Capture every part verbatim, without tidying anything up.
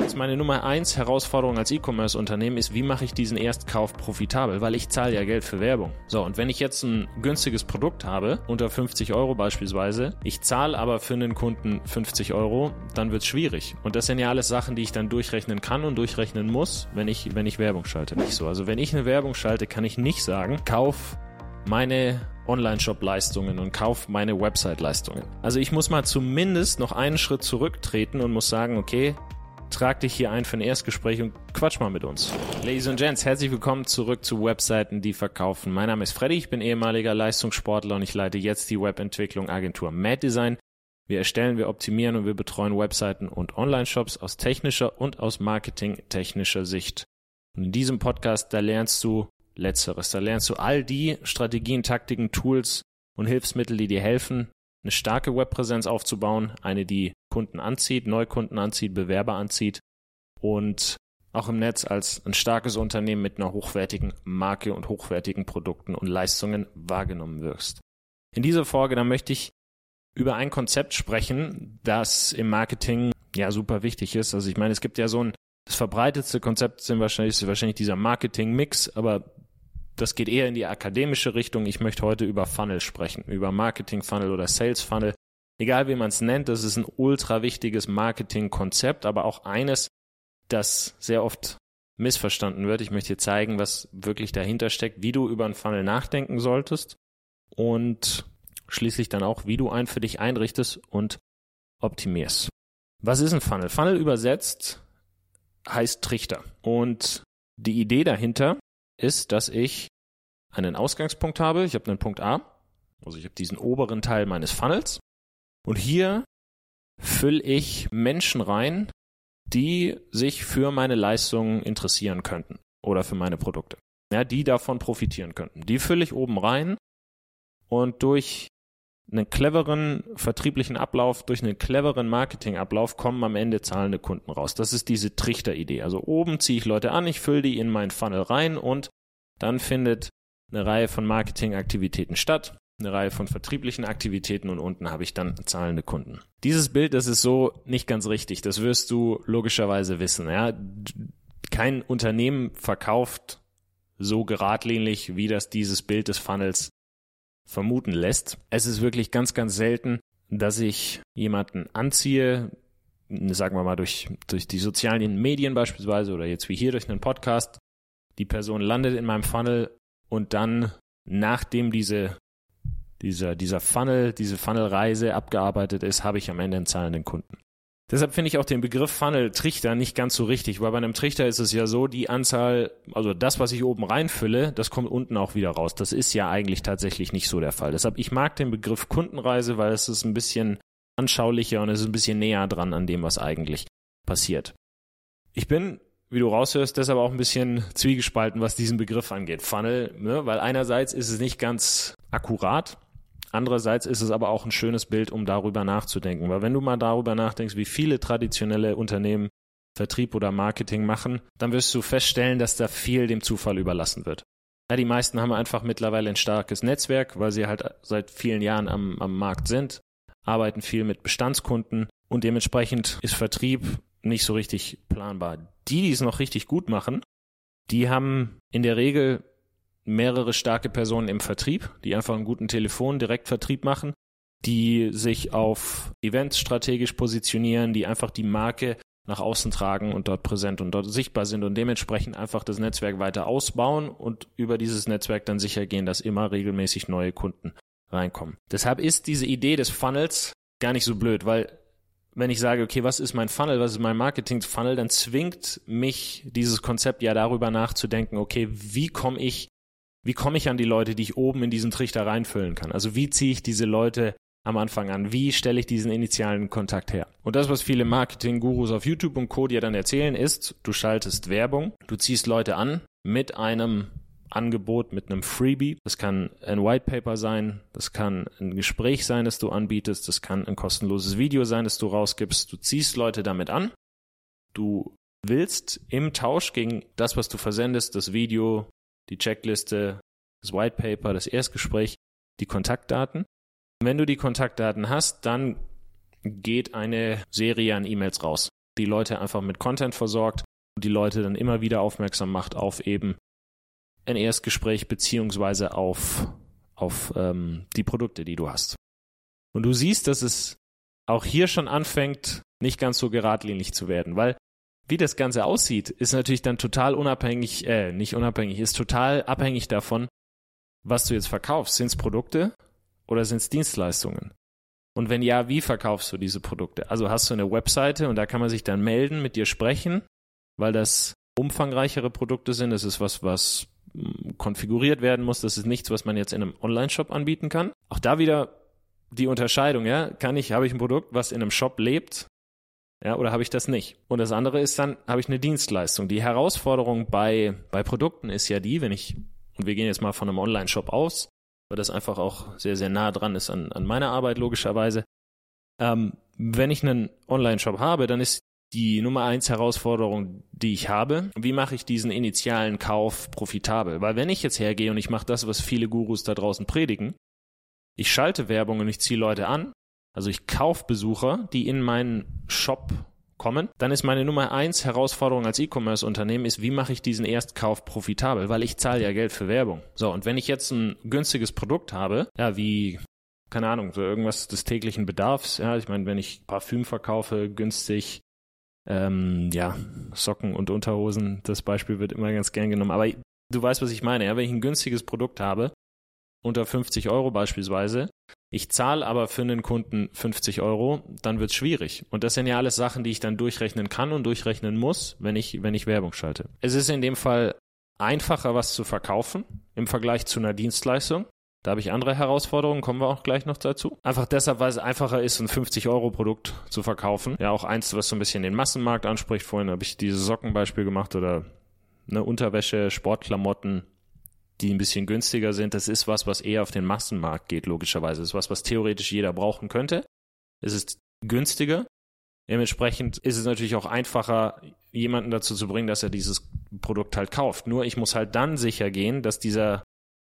Jens, meine Nummer eins Herausforderung als E-Commerce-Unternehmen ist, wie mache ich diesen Erstkauf profitabel? Weil ich zahle ja Geld für Werbung. So, und wenn ich jetzt ein günstiges Produkt habe, unter fünfzig Euro beispielsweise, ich zahle aber für einen Kunden fünfzig Euro, dann wird es schwierig. Und das sind ja alles Sachen, die ich dann durchrechnen kann und durchrechnen muss, wenn ich, wenn ich Werbung schalte. Nicht so. Also wenn ich eine Werbung schalte, kann ich nicht sagen, kauf meine Online-Shop-Leistungen und kauf meine Website-Leistungen. Also ich muss mal zumindest noch einen Schritt zurücktreten und muss sagen, okay, trag dich hier ein für ein Erstgespräch und quatsch mal mit uns. Ladies and Gents, herzlich willkommen zurück zu Webseiten, die verkaufen. Mein Name ist Freddy, ich bin ehemaliger Leistungssportler und ich leite jetzt die Webentwicklung Agentur Mad Design. Wir erstellen, wir optimieren und wir betreuen Webseiten und Online-Shops aus technischer und aus marketingtechnischer Sicht. Und in diesem Podcast, da lernst du Letzteres. Da lernst du all die Strategien, Taktiken, Tools und Hilfsmittel, die dir helfen, eine starke Webpräsenz aufzubauen, eine, die Kunden anzieht, Neukunden anzieht, Bewerber anzieht und auch im Netz als ein starkes Unternehmen mit einer hochwertigen Marke und hochwertigen Produkten und Leistungen wahrgenommen wirst. In dieser Folge, da möchte ich über ein Konzept sprechen, das im Marketing ja super wichtig ist. Also ich meine, es gibt ja so ein, das verbreitetste Konzept sind wahrscheinlich, ist wahrscheinlich dieser Marketing-Mix, aber das geht eher in die akademische Richtung. Ich möchte heute über Funnel sprechen, über Marketing-Funnel oder Sales-Funnel. Egal wie man es nennt, das ist ein ultra wichtiges Marketing-Konzept, aber auch eines, das sehr oft missverstanden wird. Ich möchte dir zeigen, was wirklich dahinter steckt, wie du über einen Funnel nachdenken solltest und schließlich dann auch, wie du einen für dich einrichtest und optimierst. Was ist ein Funnel? Funnel übersetzt heißt Trichter. Und die Idee dahinter ist, dass ich einen Ausgangspunkt habe. Ich habe einen Punkt A, also ich habe diesen oberen Teil meines Funnels und hier fülle ich Menschen rein, die sich für meine Leistungen interessieren könnten oder für meine Produkte, ja, die davon profitieren könnten. Die fülle ich oben rein und durch einen cleveren vertrieblichen Ablauf, durch einen cleveren Marketingablauf kommen am Ende zahlende Kunden raus. Das ist diese Trichter-Idee. Also oben ziehe ich Leute an, ich fülle die in meinen Funnel rein und dann findet eine Reihe von Marketingaktivitäten statt, eine Reihe von vertrieblichen Aktivitäten und unten habe ich dann zahlende Kunden. Dieses Bild, das ist so nicht ganz richtig. Das wirst du logischerweise wissen. Ja? Kein Unternehmen verkauft so geradlinig, wie das dieses Bild des Funnels vermuten lässt. Es ist wirklich ganz, ganz selten, dass ich jemanden anziehe, sagen wir mal durch, durch die sozialen Medien beispielsweise oder jetzt wie hier durch einen Podcast. Die Person landet in meinem Funnel und dann, nachdem diese, dieser, dieser Funnel, diese Funnelreise abgearbeitet ist, habe ich am Ende einen zahlenden Kunden. Deshalb finde ich auch den Begriff Funnel-Trichter nicht ganz so richtig, weil bei einem Trichter ist es ja so, die Anzahl, also das, was ich oben reinfülle, das kommt unten auch wieder raus. Das ist ja eigentlich tatsächlich nicht so der Fall. Deshalb, ich mag den Begriff Kundenreise, weil es ist ein bisschen anschaulicher und es ist ein bisschen näher dran an dem, was eigentlich passiert. Ich bin, wie du raushörst, deshalb auch ein bisschen zwiegespalten, was diesen Begriff angeht. Funnel, ne? Weil einerseits ist es nicht ganz akkurat, andererseits ist es aber auch ein schönes Bild, um darüber nachzudenken. Weil wenn du mal darüber nachdenkst, wie viele traditionelle Unternehmen Vertrieb oder Marketing machen, dann wirst du feststellen, dass da viel dem Zufall überlassen wird. Ja, die meisten haben einfach mittlerweile ein starkes Netzwerk, weil sie halt seit vielen Jahren am, am Markt sind, arbeiten viel mit Bestandskunden und dementsprechend ist Vertrieb nicht so richtig planbar. Die, die es noch richtig gut machen, die haben in der Regel mehrere starke Personen im Vertrieb, die einfach einen guten Telefon-Direktvertrieb machen, die sich auf Events strategisch positionieren, die einfach die Marke nach außen tragen und dort präsent und dort sichtbar sind und dementsprechend einfach das Netzwerk weiter ausbauen und über dieses Netzwerk dann sicher gehen, dass immer regelmäßig neue Kunden reinkommen. Deshalb ist diese Idee des Funnels gar nicht so blöd, weil wenn ich sage, okay, was ist mein Funnel, was ist mein Marketing-Funnel, dann zwingt mich dieses Konzept ja darüber nachzudenken, okay, wie komme ich Wie komme ich an die Leute, die ich oben in diesen Trichter reinfüllen kann? Also wie ziehe ich diese Leute am Anfang an? Wie stelle ich diesen initialen Kontakt her? Und das, was viele Marketing-Gurus auf YouTube und Co. dir dann erzählen, ist, du schaltest Werbung, du ziehst Leute an mit einem Angebot, mit einem Freebie. Das kann ein White Paper sein, das kann ein Gespräch sein, das du anbietest, das kann ein kostenloses Video sein, das du rausgibst. Du ziehst Leute damit an, du willst im Tausch gegen das, was du versendest, das Video, die Checkliste, das White Paper, das Erstgespräch, die Kontaktdaten. Und wenn du die Kontaktdaten hast, dann geht eine Serie an E-Mails raus. die Leute einfach mit Content versorgt und die Leute dann immer wieder aufmerksam macht auf eben ein Erstgespräch beziehungsweise auf, auf ähm, die Produkte, die du hast. Und du siehst, dass es auch hier schon anfängt, nicht ganz so geradlinig zu werden, weil wie das Ganze aussieht, ist natürlich dann total unabhängig, äh, nicht unabhängig, ist total abhängig davon, was du jetzt verkaufst. Sind es Produkte oder sind es Dienstleistungen? Und wenn ja, wie verkaufst du diese Produkte? Also hast du eine Webseite und da kann man sich dann melden, mit dir sprechen, weil das umfangreichere Produkte sind. Das ist was, was konfiguriert werden muss. Das ist nichts, was man jetzt in einem Online-Shop anbieten kann. Auch da wieder die Unterscheidung, ja, kann ich, habe ich ein Produkt, was in einem Shop lebt, ja, oder habe ich das nicht? Und das andere ist dann, habe ich eine Dienstleistung. Die Herausforderung bei, bei Produkten ist ja die, wenn ich, und wir gehen jetzt mal von einem Online-Shop aus, weil das einfach auch sehr, sehr nah dran ist an, an meiner Arbeit, logischerweise. Ähm, wenn ich einen Online-Shop habe, dann ist die Nummer eins Herausforderung, die ich habe, wie mache ich diesen initialen Kauf profitabel? Weil wenn ich jetzt hergehe und ich mache das, was viele Gurus da draußen predigen, ich schalte Werbung und ich ziehe Leute an, also ich kaufe Besucher, die in meinen Shop kommen, dann ist meine Nummer eins Herausforderung als E-Commerce-Unternehmen ist, wie mache ich diesen Erstkauf profitabel? Weil ich zahle ja Geld für Werbung. So, und wenn ich jetzt ein günstiges Produkt habe, ja, wie, keine Ahnung, so irgendwas des täglichen Bedarfs, ja, ich meine, wenn ich Parfüm verkaufe, günstig, ähm, ja, Socken und Unterhosen, das Beispiel wird immer ganz gern genommen, aber du weißt, was ich meine, ja, wenn ich ein günstiges Produkt habe, unter fünfzig Euro beispielsweise, ich zahle aber für einen Kunden fünfzig Euro, dann wird es schwierig. Und das sind ja alles Sachen, die ich dann durchrechnen kann und durchrechnen muss, wenn ich, wenn ich Werbung schalte. Es ist in dem Fall einfacher, was zu verkaufen im Vergleich zu einer Dienstleistung. Da habe ich andere Herausforderungen, kommen wir auch gleich noch dazu. Einfach deshalb, weil es einfacher ist, ein fünfzig Euro Produkt zu verkaufen. Ja, auch eins, was so ein bisschen den Massenmarkt anspricht. Vorhin habe ich dieses Sockenbeispiel gemacht oder eine Unterwäsche, Sportklamotten, die ein bisschen günstiger sind. Das ist was, was eher auf den Massenmarkt geht, logischerweise. Das ist was, was theoretisch jeder brauchen könnte. Es ist günstiger. Dementsprechend ist es natürlich auch einfacher, jemanden dazu zu bringen, dass er dieses Produkt halt kauft. Nur ich muss halt dann sicher gehen, dass dieser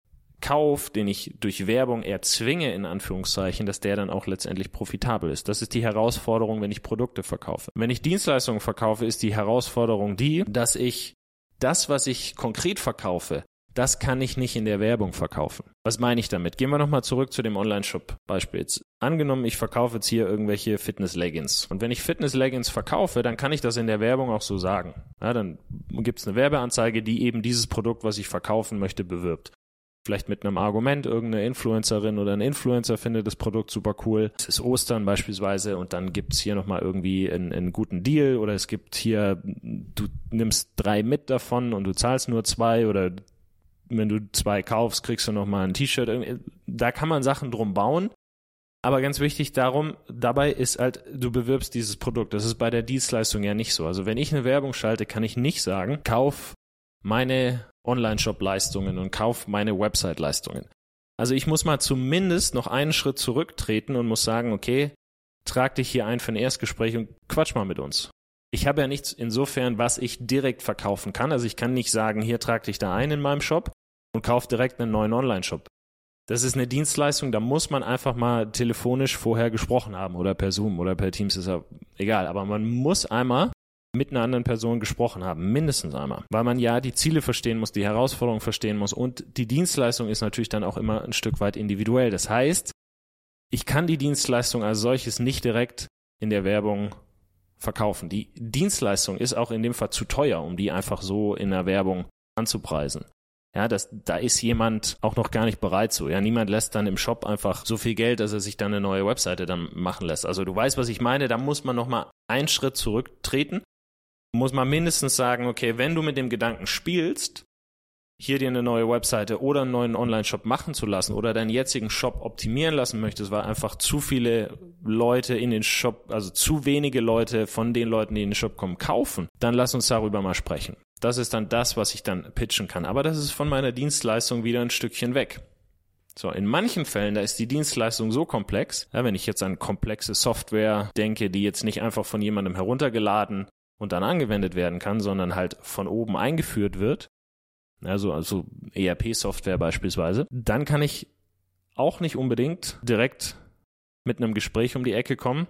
Kauf, den ich durch Werbung erzwinge, in Anführungszeichen, dass der dann auch letztendlich profitabel ist. Das ist die Herausforderung, wenn ich Produkte verkaufe. Wenn ich Dienstleistungen verkaufe, ist die Herausforderung die, dass ich das, was ich konkret verkaufe, das kann ich nicht in der Werbung verkaufen. Was meine ich damit? Gehen wir nochmal zurück zu dem Online-Shop-Beispiel. Jetzt angenommen, ich verkaufe jetzt hier irgendwelche Fitness-Leggings. Und wenn ich Fitness-Leggings verkaufe, dann kann ich das in der Werbung auch so sagen. Ja, dann gibt es eine Werbeanzeige, die eben dieses Produkt, was ich verkaufen möchte, bewirbt. Vielleicht mit einem Argument, irgendeine Influencerin oder ein Influencer findet das Produkt super cool. Es ist Ostern beispielsweise und dann gibt's hier nochmal irgendwie einen, einen guten Deal oder es gibt hier, du nimmst drei mit davon und du zahlst nur zwei oder wenn du zwei kaufst, kriegst du nochmal ein T-Shirt. Da kann man Sachen drum bauen. Aber ganz wichtig darum, dabei ist halt, du bewirbst dieses Produkt. Das ist bei der Dienstleistung ja nicht so. Also wenn ich eine Werbung schalte, kann ich nicht sagen, kauf meine Online-Shop-Leistungen und kauf meine Website-Leistungen. Also ich muss mal zumindest noch einen Schritt zurücktreten und muss sagen, okay, trag dich hier ein für ein Erstgespräch und quatsch mal mit uns. Ich habe ja nichts insofern, was ich direkt verkaufen kann. Also ich kann nicht sagen, hier trag dich da ein in meinem Shop und kauf direkt einen neuen Online-Shop. Das ist eine Dienstleistung, da muss man einfach mal telefonisch vorher gesprochen haben oder per Zoom oder per Teams, ist ja egal. Aber man muss einmal mit einer anderen Person gesprochen haben, mindestens einmal. Weil man ja die Ziele verstehen muss, die Herausforderungen verstehen muss und die Dienstleistung ist natürlich dann auch immer ein Stück weit individuell. Das heißt, ich kann die Dienstleistung als solches nicht direkt in der Werbung verkaufen. Die Dienstleistung ist auch in dem Fall zu teuer, um die einfach so in der Werbung anzupreisen. Ja, das, da ist jemand auch noch gar nicht bereit zu. Ja, niemand lässt dann im Shop einfach so viel Geld, dass er sich dann eine neue Webseite dann machen lässt. Also du weißt, was ich meine, da muss man nochmal einen Schritt zurücktreten. Muss man mindestens sagen, okay, wenn du mit dem Gedanken spielst, hier dir eine neue Webseite oder einen neuen Online-Shop machen zu lassen oder deinen jetzigen Shop optimieren lassen möchtest, weil einfach zu viele Leute in den Shop, also zu wenige Leute von den Leuten, die in den Shop kommen, kaufen, dann lass uns darüber mal sprechen. Das ist dann das, was ich dann pitchen kann. Aber das ist von meiner Dienstleistung wieder ein Stückchen weg. So, in manchen Fällen, da ist die Dienstleistung so komplex, ja, wenn ich jetzt an komplexe Software denke, die jetzt nicht einfach von jemandem heruntergeladen und dann angewendet werden kann, sondern halt von oben eingeführt wird, also, also E R P-Software beispielsweise, dann kann ich auch nicht unbedingt direkt mit einem Gespräch um die Ecke kommen,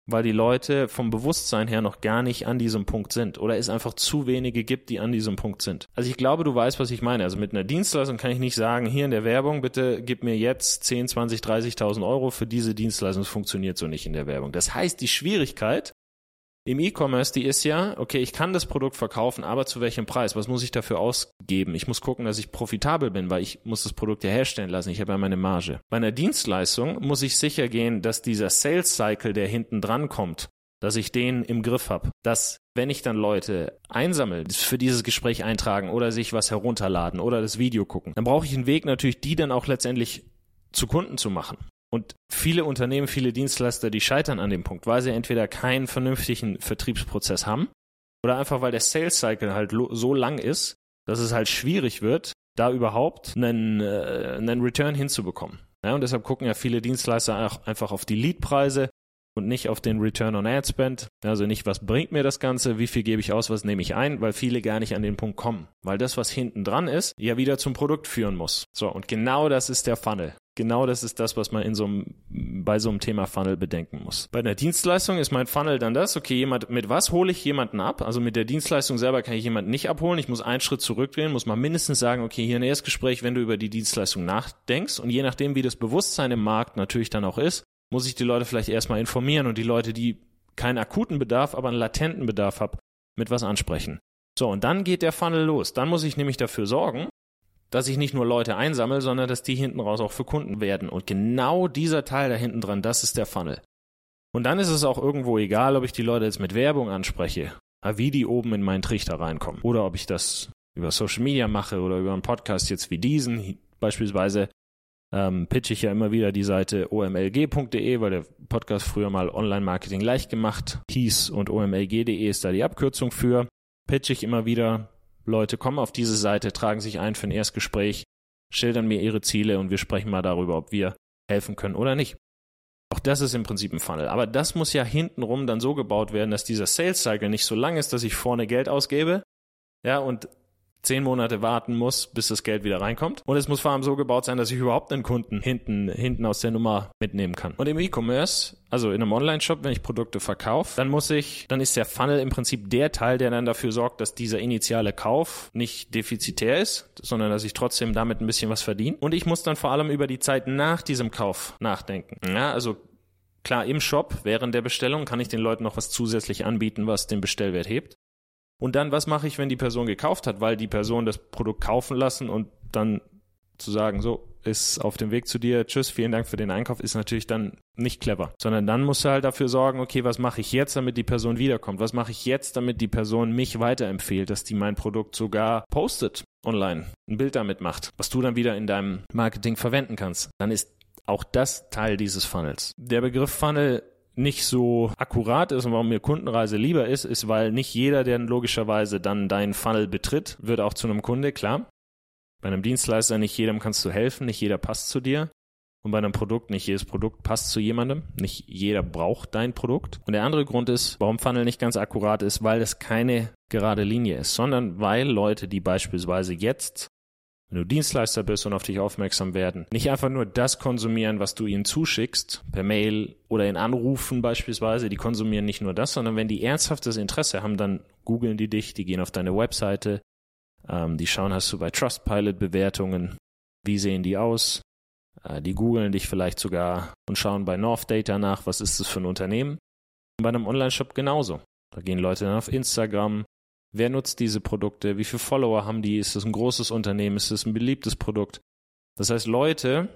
weil die Leute vom Bewusstsein her noch gar nicht an diesem Punkt sind oder es einfach zu wenige gibt, die an diesem Punkt sind. Also ich glaube, du weißt, was ich meine. Also mit einer Dienstleistung kann ich nicht sagen, hier in der Werbung, bitte gib mir jetzt zehn, zwanzig, dreißigtausend Euro für diese Dienstleistung. Das funktioniert so nicht in der Werbung. Das heißt, die Schwierigkeit im E-Commerce, die ist ja, okay, ich kann das Produkt verkaufen, aber zu welchem Preis? Was muss ich dafür ausgeben? Ich muss gucken, dass ich profitabel bin, weil ich muss das Produkt ja herstellen lassen. Ich habe ja meine Marge. Bei einer Dienstleistung muss ich sicher gehen, dass dieser Sales Cycle, der hinten dran kommt, dass ich den im Griff habe. Dass, wenn ich dann Leute einsammle, für dieses Gespräch eintragen oder sich was herunterladen oder das Video gucken, dann brauche ich einen Weg natürlich, die dann auch letztendlich zu Kunden zu machen. Und viele Unternehmen, viele Dienstleister, die scheitern an dem Punkt, weil sie entweder keinen vernünftigen Vertriebsprozess haben oder einfach, weil der Sales Cycle halt lo- so lang ist, dass es halt schwierig wird, da überhaupt einen, äh, einen Return hinzubekommen. Ja, und deshalb gucken ja viele Dienstleister auch einfach auf die Leadpreise und nicht auf den Return on Ad Spend. Also nicht, was bringt mir das Ganze, wie viel gebe ich aus, was nehme ich ein, weil viele gar nicht an den Punkt kommen. Weil das, was hinten dran ist, ja wieder zum Produkt führen muss. So, und genau das ist der Funnel. Genau das ist das, was man in so einem, bei so einem Thema Funnel bedenken muss. Bei einer Dienstleistung ist mein Funnel dann das, okay, jemand, mit was hole ich jemanden ab? Also mit der Dienstleistung selber kann ich jemanden nicht abholen. Ich muss einen Schritt zurückgehen, muss mal mindestens sagen, okay, hier ein Erstgespräch, wenn du über die Dienstleistung nachdenkst. Und je nachdem, wie das Bewusstsein im Markt natürlich dann auch ist, muss ich die Leute vielleicht erstmal informieren und die Leute, die keinen akuten Bedarf, aber einen latenten Bedarf haben, mit was ansprechen. So, und dann geht der Funnel los. Dann muss ich nämlich dafür sorgen, dass ich nicht nur Leute einsammle, sondern dass die hinten raus auch für Kunden werden. Und genau dieser Teil da hinten dran, das ist der Funnel. Und dann ist es auch irgendwo egal, ob ich die Leute jetzt mit Werbung anspreche, wie die oben in meinen Trichter reinkommen. Oder ob ich das über Social Media mache oder über einen Podcast jetzt wie diesen. Beispielsweise ähm, pitche ich ja immer wieder die Seite o m l g punkt d e, weil der Podcast früher mal Online-Marketing leicht gemacht hieß und o m l g punkt d e ist da die Abkürzung für. Pitche ich immer wieder. Leute kommen auf diese Seite, tragen sich ein für ein Erstgespräch, schildern mir ihre Ziele und wir sprechen mal darüber, ob wir helfen können oder nicht. Auch das ist im Prinzip ein Funnel. Aber das muss ja hintenrum dann so gebaut werden, dass dieser Sales Cycle nicht so lang ist, dass ich vorne Geld ausgebe, ja, und zehn Monate warten muss, bis das Geld wieder reinkommt. Und es muss vor allem so gebaut sein, dass ich überhaupt einen Kunden hinten, hinten aus der Nummer mitnehmen kann. Und im E-Commerce, also in einem Online-Shop, wenn ich Produkte verkaufe, dann muss ich, dann ist der Funnel im Prinzip der Teil, der dann dafür sorgt, dass dieser initiale Kauf nicht defizitär ist, sondern dass ich trotzdem damit ein bisschen was verdiene. Und ich muss dann vor allem über die Zeit nach diesem Kauf nachdenken. Ja, also klar, im Shop, während der Bestellung, kann ich den Leuten noch was zusätzlich anbieten, was den Bestellwert hebt. Und dann, was mache ich, wenn die Person gekauft hat, weil die Person das Produkt kaufen lassen und dann zu sagen, so, ist auf dem Weg zu dir, tschüss, vielen Dank für den Einkauf, ist natürlich dann nicht clever. Sondern dann musst du halt dafür sorgen, okay, was mache ich jetzt, damit die Person wiederkommt? Was mache ich jetzt, damit die Person mich weiterempfiehlt, dass die mein Produkt sogar postet online, ein Bild damit macht, was du dann wieder in deinem Marketing verwenden kannst? Dann ist auch das Teil dieses Funnels. Der Begriff Funnel nicht so akkurat ist und warum mir Kundenreise lieber ist, ist, weil nicht jeder, der logischerweise dann deinen Funnel betritt, wird auch zu einem Kunde, klar. Bei einem Dienstleister nicht jedem kannst du helfen, nicht jeder passt zu dir. Und bei einem Produkt, nicht jedes Produkt passt zu jemandem, nicht jeder braucht dein Produkt. Und der andere Grund ist, warum Funnel nicht ganz akkurat ist, weil es keine gerade Linie ist, sondern weil Leute, die beispielsweise jetzt, wenn du Dienstleister bist und auf dich aufmerksam werden, nicht einfach nur das konsumieren, was du ihnen zuschickst, per Mail oder in Anrufen beispielsweise, die konsumieren nicht nur das, sondern wenn die ernsthaftes Interesse haben, dann googeln die dich, die gehen auf deine Webseite, ähm, die schauen, hast du bei Trustpilot Bewertungen, wie sehen die aus, äh, die googeln dich vielleicht sogar und schauen bei North Data nach, was ist das für ein Unternehmen. Und bei einem Online-Shop genauso. Da gehen Leute dann auf Instagram. Wer nutzt diese Produkte? Wie viele Follower haben die? Ist das ein großes Unternehmen? Ist das ein beliebtes Produkt? Das heißt, Leute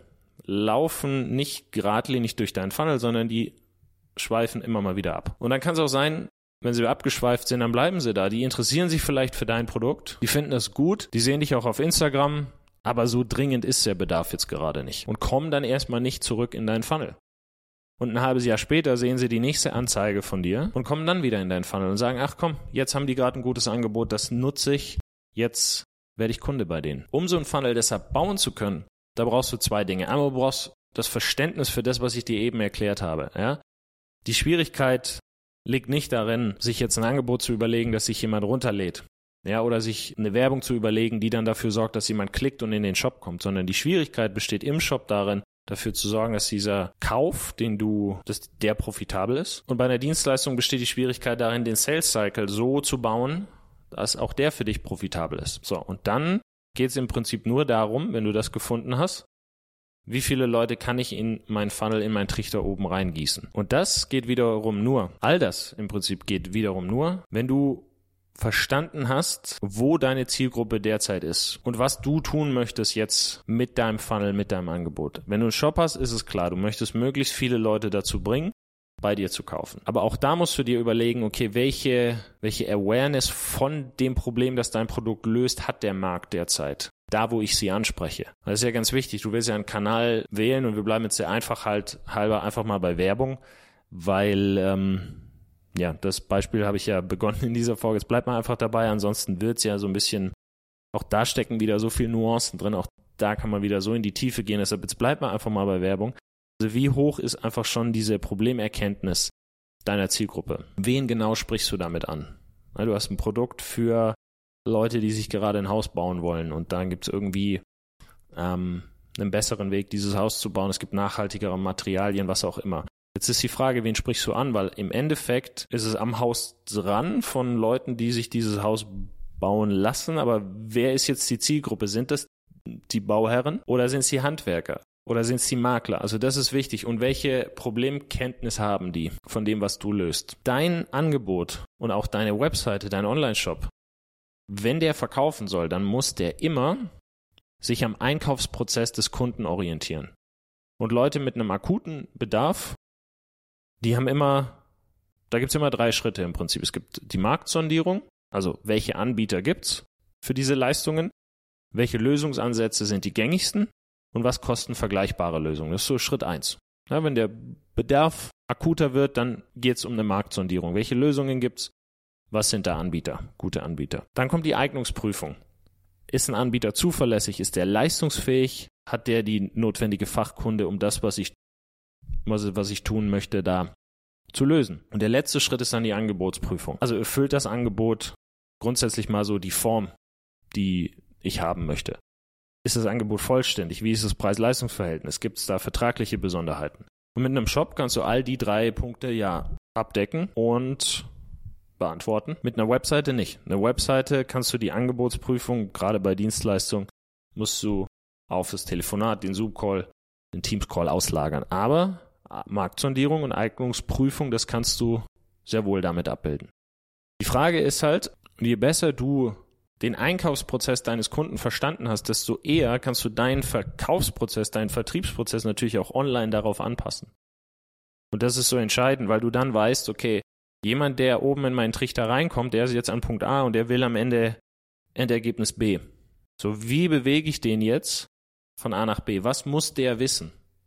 laufen nicht geradlinig durch deinen Funnel, sondern die schweifen immer mal wieder ab. Und dann kann es auch sein, wenn sie abgeschweift sind, dann bleiben sie da. Die interessieren sich vielleicht für dein Produkt. Die finden das gut. Die sehen dich auch auf Instagram. Aber so dringend ist der Bedarf jetzt gerade nicht. Und kommen dann erstmal nicht zurück in deinen Funnel. Und ein halbes Jahr später sehen sie die nächste Anzeige von dir und kommen dann wieder in deinen Funnel und sagen, ach komm, jetzt haben die gerade ein gutes Angebot, das nutze ich, jetzt werde ich Kunde bei denen. Um so einen Funnel deshalb bauen zu können, da brauchst du zwei Dinge. Einmal du brauchst das Verständnis für das, was ich dir eben erklärt habe. Ja? Die Schwierigkeit liegt nicht darin, sich jetzt ein Angebot zu überlegen, dass sich jemand runterlädt. Ja, oder sich eine Werbung zu überlegen, die dann dafür sorgt, dass jemand klickt und in den Shop kommt, sondern die Schwierigkeit besteht im Shop darin, dafür zu sorgen, dass dieser Kauf, den du, dass der profitabel ist. Und bei einer Dienstleistung besteht die Schwierigkeit darin, den Sales Cycle so zu bauen, dass auch der für dich profitabel ist. So, und dann geht es im Prinzip nur darum, wenn du das gefunden hast, wie viele Leute kann ich in mein Funnel, in meinen Trichter oben reingießen. Und das geht wiederum nur, all das im Prinzip geht wiederum nur, wenn du verstanden hast, wo deine Zielgruppe derzeit ist und was du tun möchtest jetzt mit deinem Funnel, mit deinem Angebot. Wenn du einen Shop hast, ist es klar, du möchtest möglichst viele Leute dazu bringen, bei dir zu kaufen. Aber auch da musst du dir überlegen, okay, welche, welche Awareness von dem Problem, das dein Produkt löst, hat der Markt derzeit? Da, wo ich sie anspreche. Das ist ja ganz wichtig. Du willst ja einen Kanal wählen und wir bleiben jetzt sehr einfach halt halber einfach mal bei Werbung, weil ähm, ja, das Beispiel habe ich ja begonnen in dieser Folge. Jetzt bleibt mal einfach dabei. Ansonsten wird es ja so ein bisschen, auch da stecken wieder so viele Nuancen drin. Auch da kann man wieder so in die Tiefe gehen. Deshalb jetzt bleibt mal einfach mal bei Werbung. Also wie hoch ist einfach schon diese Problemerkenntnis deiner Zielgruppe? Wen genau sprichst du damit an? Du hast ein Produkt für Leute, die sich gerade ein Haus bauen wollen und dann gibt es irgendwie ähm, einen besseren Weg, dieses Haus zu bauen. Es gibt nachhaltigere Materialien, was auch immer. Jetzt ist die Frage, wen sprichst du an? Weil im Endeffekt ist es am Haus dran von Leuten, die sich dieses Haus bauen lassen. Aber wer ist jetzt die Zielgruppe? Sind das die Bauherren oder sind es die Handwerker? Oder sind es die Makler? Also das ist wichtig. Und welche Problemkenntnis haben die von dem, was du löst? Dein Angebot und auch deine Webseite, dein Online-Shop, wenn der verkaufen soll, dann muss der immer sich am Einkaufsprozess des Kunden orientieren. Und Leute mit einem akuten Bedarf, die haben immer, da gibt es immer drei Schritte im Prinzip. Es gibt die Marktsondierung, also welche Anbieter gibt es für diese Leistungen, welche Lösungsansätze sind die gängigsten und was kosten vergleichbare Lösungen. Das ist so Schritt eins. Ja, wenn der Bedarf akuter wird, dann geht es um eine Marktsondierung. Welche Lösungen gibt es? Was sind da Anbieter? Gute Anbieter. Dann kommt die Eignungsprüfung. Ist ein Anbieter zuverlässig? Ist der leistungsfähig? Hat der die notwendige Fachkunde, um das, was ich, was, was ich tun möchte, da zu lösen? Und der letzte Schritt ist dann die Angebotsprüfung. Also erfüllt das Angebot grundsätzlich mal so die Form, die ich haben möchte? Ist das Angebot vollständig? Wie ist das Preis-Leistungs-Verhältnis? Gibt es da vertragliche Besonderheiten? Und mit einem Shop kannst du all die drei Punkte ja abdecken und beantworten. Mit einer Webseite nicht. Eine Webseite kannst du die Angebotsprüfung, gerade bei Dienstleistungen, musst du auf das Telefonat, den Zoom-Call, den Teams-Call auslagern. Aber Marktsondierung und Eignungsprüfung, das kannst du sehr wohl damit abbilden. Die Frage ist halt, je besser du den Einkaufsprozess deines Kunden verstanden hast, desto eher kannst du deinen Verkaufsprozess, deinen Vertriebsprozess natürlich auch online darauf anpassen. Und das ist so entscheidend, weil du dann weißt, okay, jemand, der oben in meinen Trichter reinkommt, der ist jetzt an Punkt A und der will am Ende Endergebnis B. So, wie bewege ich den jetzt von A nach B? Was muss der wissen?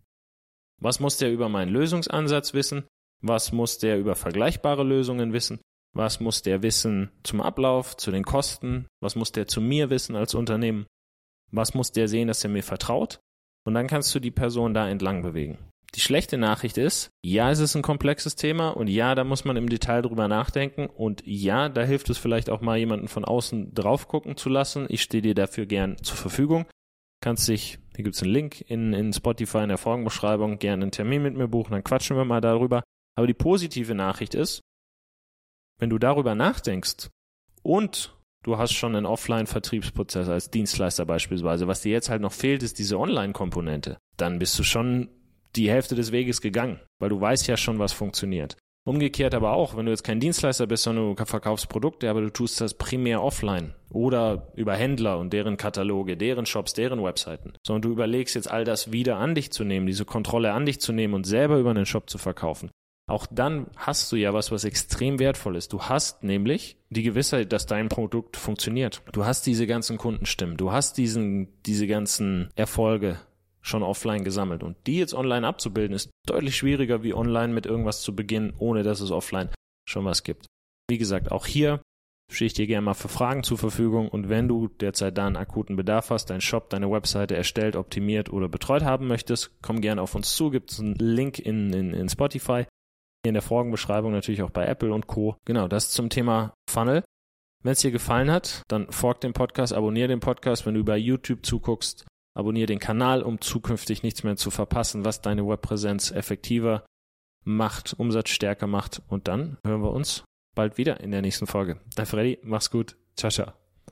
Was muss der über meinen Lösungsansatz wissen? Was muss der über vergleichbare Lösungen wissen? Was muss der wissen zum Ablauf, zu den Kosten? Was muss der zu mir wissen als Unternehmen? Was muss der sehen, dass er mir vertraut? Und dann kannst du die Person da entlang bewegen. Die schlechte Nachricht ist, ja, es ist ein komplexes Thema und ja, da muss man im Detail drüber nachdenken und ja, da hilft es vielleicht auch mal jemanden von außen drauf gucken zu lassen. Ich stehe dir dafür gern zur Verfügung. Kannst dich, hier gibt es einen Link in, in Spotify in der Folgenbeschreibung, gerne einen Termin mit mir buchen, dann quatschen wir mal darüber. Aber die positive Nachricht ist, wenn du darüber nachdenkst und du hast schon einen Offline-Vertriebsprozess als Dienstleister beispielsweise, was dir jetzt halt noch fehlt, ist diese Online-Komponente, dann bist du schon die Hälfte des Weges gegangen, weil du weißt ja schon, was funktioniert. Umgekehrt aber auch, wenn du jetzt kein Dienstleister bist, sondern du verkaufst Produkte, aber du tust das primär offline oder über Händler und deren Kataloge, deren Shops, deren Webseiten, sondern du überlegst jetzt all das wieder an dich zu nehmen, diese Kontrolle an dich zu nehmen und selber über einen Shop zu verkaufen. Auch dann hast du ja was, was extrem wertvoll ist. Du hast nämlich die Gewissheit, dass dein Produkt funktioniert. Du hast diese ganzen Kundenstimmen, du hast diesen, diese ganzen Erfolge schon offline gesammelt. Und die jetzt online abzubilden, ist deutlich schwieriger, wie online mit irgendwas zu beginnen, ohne dass es offline schon was gibt. Wie gesagt, auch hier stehe ich dir gerne mal für Fragen zur Verfügung. Und wenn du derzeit da einen akuten Bedarf hast, deinen Shop, deine Webseite erstellt, optimiert oder betreut haben möchtest, komm gerne auf uns zu. Gibt es einen Link in, in, in Spotify. In der Folgenbeschreibung natürlich auch bei Apple und Co. Genau, das zum Thema Funnel. Wenn es dir gefallen hat, dann folg dem Podcast, abonniere den Podcast. Wenn du über YouTube zuguckst, abonniere den Kanal, um zukünftig nichts mehr zu verpassen, was deine Webpräsenz effektiver macht, umsatzstärker macht. Und dann hören wir uns bald wieder in der nächsten Folge. Dein Freddy, mach's gut. Ciao, ciao.